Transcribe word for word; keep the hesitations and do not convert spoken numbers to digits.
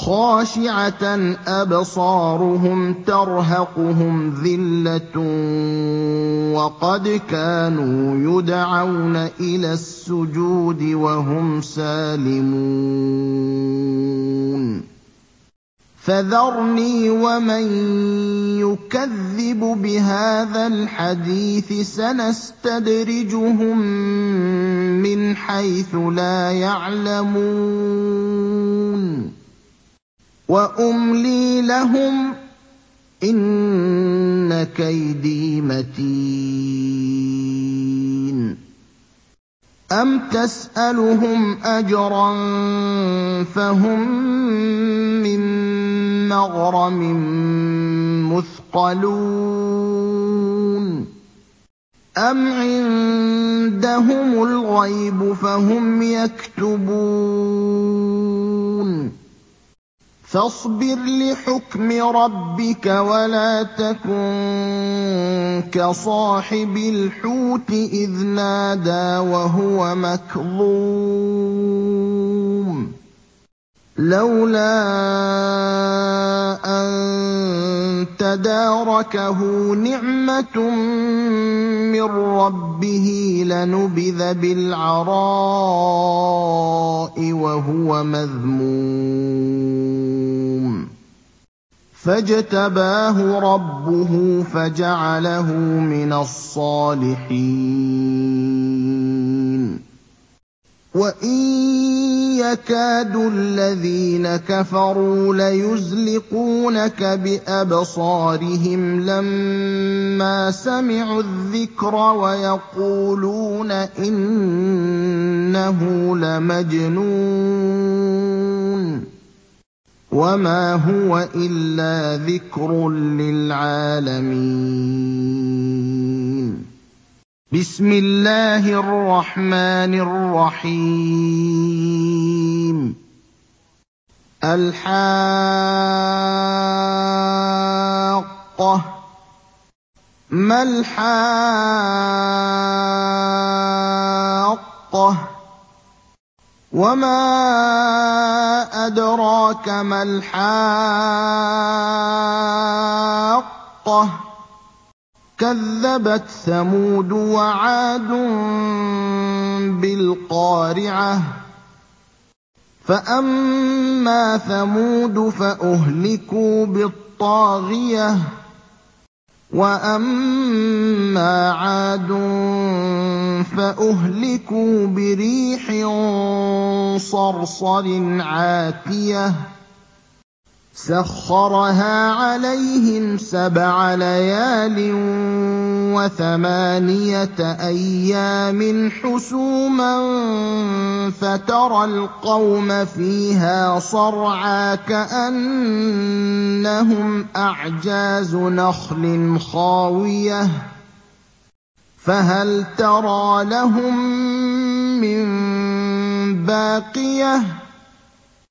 خَاشِعَةً أَبْصَارُهُمْ تَرْهَقُهُمْ ذِلَّةٌ وَقَدْ كَانُوا يُدْعَوْنَ إِلَى السُّجُودِ وَهُمْ سَالِمُونَ فَذَرْنِي وَمَن يُكَذِّبُ بِهَٰذَا الْحَدِيثِ سَنَسْتَدْرِجُهُم مِّنْ حَيْثُ لَا يَعْلَمُونَ وَأُمْلِي لَهُمْ ۚ إِنَّ كَيْدِي مَتِينٌ أَمْ تَسْأَلُهُمْ أَجْرًا فَهُم مِّن مَّغْرَمٍ مُّثْقَلُونَ أَمْ عِندَهُمُ الْغَيْبُ فَهُمْ يَكْتُبُونَ فَاصْبِرْ لِحُكْمِ رَبِّكَ وَلَا تَكُن كَصَاحِبِ الْحُوتِ إِذْ نَادَىٰ وَهُوَ مَكْظُومٌ لَّوْلَا أَن تَدَارَكَهُ نِعْمَةٌ مِّن رَّبِّهِ لَنُبِذَ بِالْعَرَاءِ وَهُوَ مَذْمُومٌ فَاجْتَبَاهُ رَبُّهُ فَجَعَلَهُ مِنَ الصَّالِحِينَ وَإِن يَكَادُ الَّذِينَ كَفَرُوا لَيُزْلِقُونَكَ بِأَبْصَارِهِمْ لَمَّا سَمِعُوا الذِّكْرَ وَيَقُولُونَ إِنَّهُ لَمَجْنُونٌ وَمَا هُوَ إِلَّا ذِكْرٌ لِّلْعَالَمِينَ بِسْمِ اللَّهِ الرَّحْمَٰنِ الرَّحِيمِ الْحَاقَّةُ مَا الْحَاقَّةُ وَمَا أَدْرَاكَ مَا الْحَاقَّةُ كَذَّبَتْ ثَمُودُ وَعَادٌ بِالْقَارِعَةِ فَأَمَّا ثَمُودُ فَأُهْلِكُوا بِالطَّاغِيَةِ وَأَمَّا عَادٌ فَأُهْلِكُوا بِرِيحٍ صَرْصَرٍ عَاتِيَةٍ سَخَّرَهَا عَلَيْهِمْ سَبْعَ لَيَالٍ وَثَمَانِيَةَ أَيَّامٍ حُسُومًا فَتَرَى الْقَوْمَ فِيهَا صَرْعَىٰ كَأَنَّهُمْ أَعْجَازُ نَخْلٍ خَاوِيَةٍ فَهَلْ تَرَىٰ لَهُم مِّن بَاقِيَةٍ